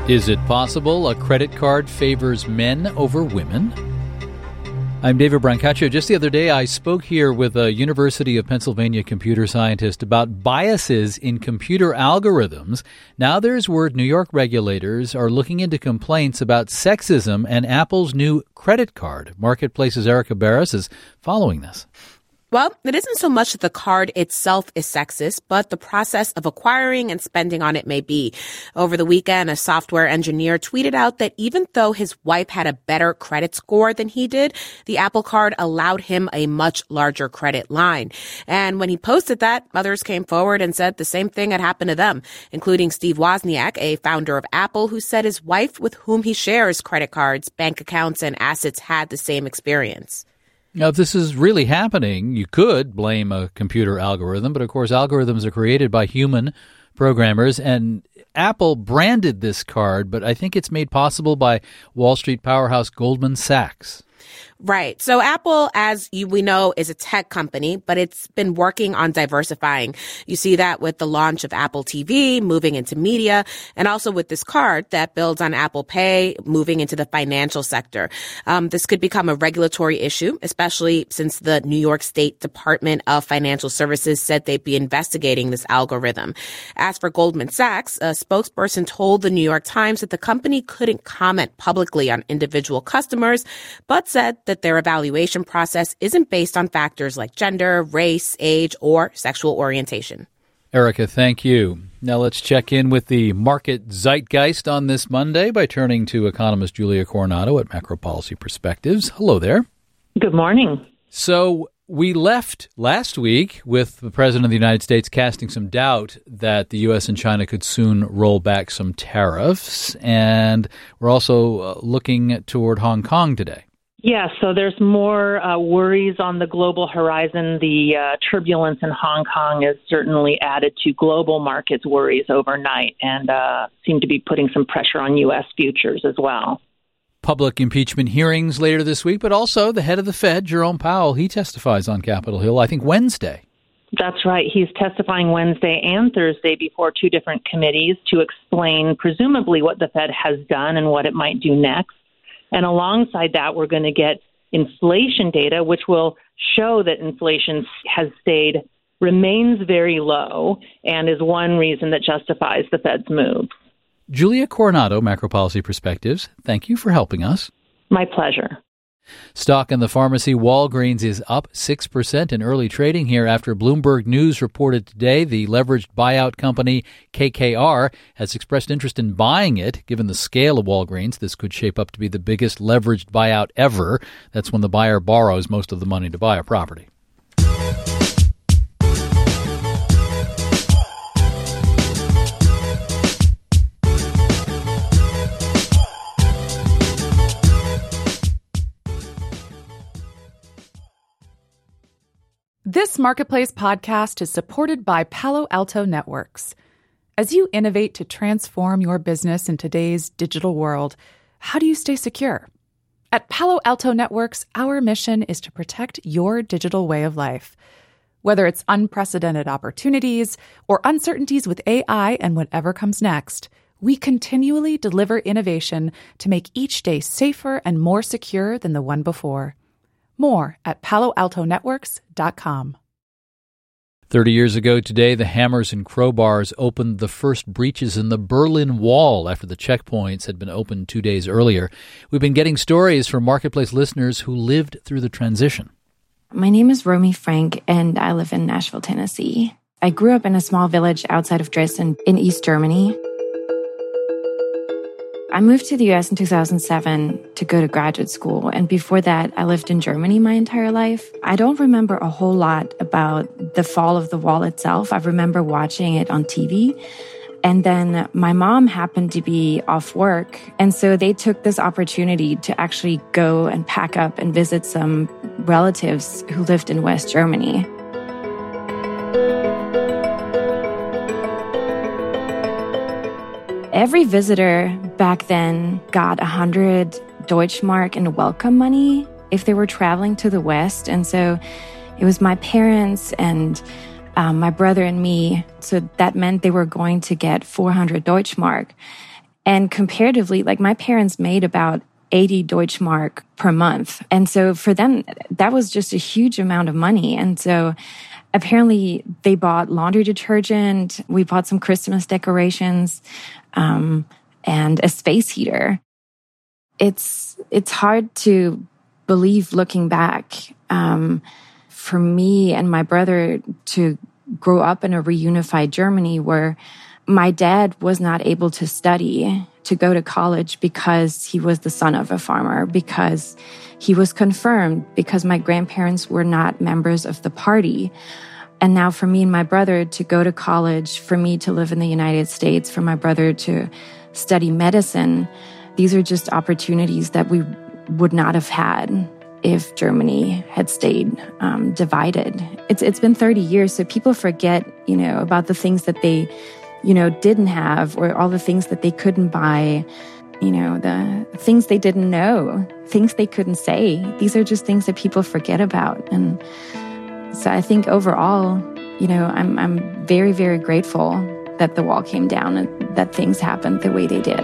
Is it possible a credit card favors men over women? I'm David Brancaccio. Just the other day, I spoke here with a University of Pennsylvania computer scientist about biases in computer algorithms. Now there's word New York regulators are looking into complaints about sexism and Apple's new credit card. Marketplace's Erica Barris is following this. Well, it isn't so much that the card itself is sexist, but the process of acquiring and spending on it may be. Over the weekend, a software engineer tweeted out that even though his wife had a better credit score than he did, the Apple Card allowed him a much larger credit line. And when he posted that, others came forward and said the same thing had happened to them, including Steve Wozniak, a founder of Apple, who said his wife, with whom he shares credit cards, bank accounts, and assets, had the same experience. Now, if this is really happening, you could blame a computer algorithm, but of course algorithms are created by human programmers, and Apple branded this card, but I think it's made possible by Wall Street powerhouse Goldman Sachs. Right. So Apple, as we know, is a tech company, but it's been working on diversifying. You see that with the launch of Apple TV, moving into media, and also with this card that builds on Apple Pay, moving into the financial sector. This could become a regulatory issue, especially since the New York State Department of Financial Services said they'd be investigating this algorithm. As for Goldman Sachs, a spokesperson told the New York Times that the company couldn't comment publicly on individual customers, but said that their evaluation process isn't based on factors like gender, race, age, or sexual orientation. Erica, thank you. Now let's check in with the market zeitgeist on this Monday by turning to economist Julia Coronado at Macro Policy Perspectives. Hello there. Good morning. So we left last week with the President of the United States casting some doubt that the U.S. and China could soon roll back some tariffs, and we're also looking toward Hong Kong today. Yeah, so there's more worries on the global horizon. The turbulence in Hong Kong has certainly added to global markets' worries overnight and seem to be putting some pressure on U.S. futures as well. Public impeachment hearings later this week, but also the head of the Fed, Jerome Powell, he testifies on Capitol Hill, I think Wednesday. That's right. He's testifying Wednesday and Thursday before two different committees to explain presumably what the Fed has done and what it might do next. And alongside that, we're going to get inflation data, which will show that inflation remains very low, and is one reason that justifies the Fed's move. Julia Coronado, Macro Policy Perspectives, thank you for helping us. My pleasure. Stock in the pharmacy Walgreens is up 6% in early trading here after Bloomberg News reported today the leveraged buyout company KKR has expressed interest in buying it. Given the scale of Walgreens, this could shape up to be the biggest leveraged buyout ever. That's when the buyer borrows most of the money to buy a property. This Marketplace podcast is supported by Palo Alto Networks. As you innovate to transform your business in today's digital world, how do you stay secure? At Palo Alto Networks, our mission is to protect your digital way of life. Whether it's unprecedented opportunities or uncertainties with AI and whatever comes next, we continually deliver innovation to make each day safer and more secure than the one before. More at paloaltonetworks.com. 30 years ago today, the hammers and crowbars opened the first breaches in the Berlin Wall after the checkpoints had been opened 2 days earlier. We've been getting stories from Marketplace listeners who lived through the transition. My name is Romy Frank, and I live in Nashville, Tennessee. I grew up in a small village outside of Dresden in East Germany. I moved to the U.S. in 2007 to go to graduate school, and before that, I lived in Germany my entire life. I don't remember a whole lot about the fall of the wall itself. I remember watching it on TV, and then my mom happened to be off work, and so they took this opportunity to actually go and pack up and visit some relatives who lived in West Germany. Every visitor back then got 100 Deutschmark in welcome money if they were traveling to the West. And so it was my parents and my brother and me. So that meant they were going to get 400 Deutschmark. And comparatively, like my parents made about 80 Deutschmark per month. And so for them, that was just a huge amount of money. And so apparently they bought laundry detergent. We bought some Christmas decorations, and a space heater. It's hard to believe looking back, for me and my brother to grow up in a reunified Germany where my dad was not able to study, to go to college because he was the son of a farmer, because he was confirmed, because my grandparents were not members of the party. And now for me and my brother to go to college, for me to live in the United States, for my brother to study medicine, these are just opportunities that we would not have had if Germany had stayed divided. It's been 30 years, so people forget, about the things that they, didn't have, or all the things that they couldn't buy, the things they didn't know, things they couldn't say. These are just things that people forget about. And so I think overall, I'm very, very grateful that the wall came down and that things happened the way they did.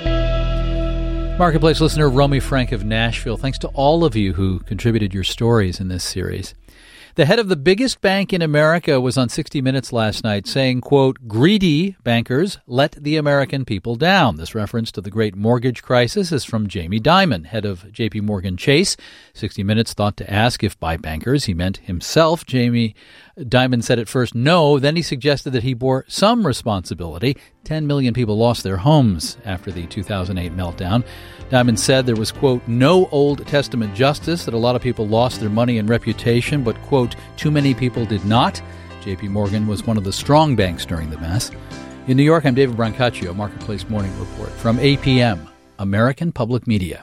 Marketplace listener Romy Frank of Nashville, thanks to all of you who contributed your stories in this series. The head of the biggest bank in America was on 60 Minutes last night saying, quote, "Greedy bankers let the American people down." This reference to the great mortgage crisis is from Jamie Dimon, head of J.P. Morgan Chase. 60 Minutes thought to ask if by bankers he meant himself. Jamie Dimon said at first no, then he suggested that he bore some responsibility. 10 million people lost their homes after the 2008 meltdown. Dimon said there was, quote, "no Old Testament justice, that a lot of people lost their money and reputation, but, quote, too many people did not." J.P. Morgan was one of the strong banks during the mess. In New York, I'm David Brancaccio, Marketplace Morning Report from APM, American Public Media.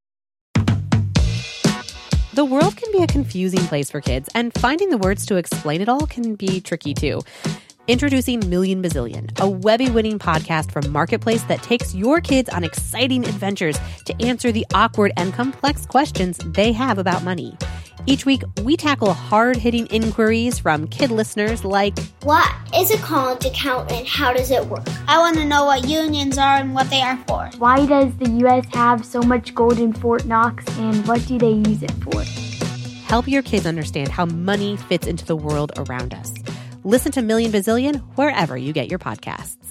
The world can be a confusing place for kids, and finding the words to explain it all can be tricky too. Introducing Million Bazillion, a Webby-winning podcast from Marketplace that takes your kids on exciting adventures to answer the awkward and complex questions they have about money. Each week, we tackle hard-hitting inquiries from kid listeners like, what is a college account and how does it work? I want to know what unions are and what they are for. Why does the U.S. have so much gold in Fort Knox, and what do they use it for? Help your kids understand how money fits into the world around us. Listen to Million Bazillion wherever you get your podcasts.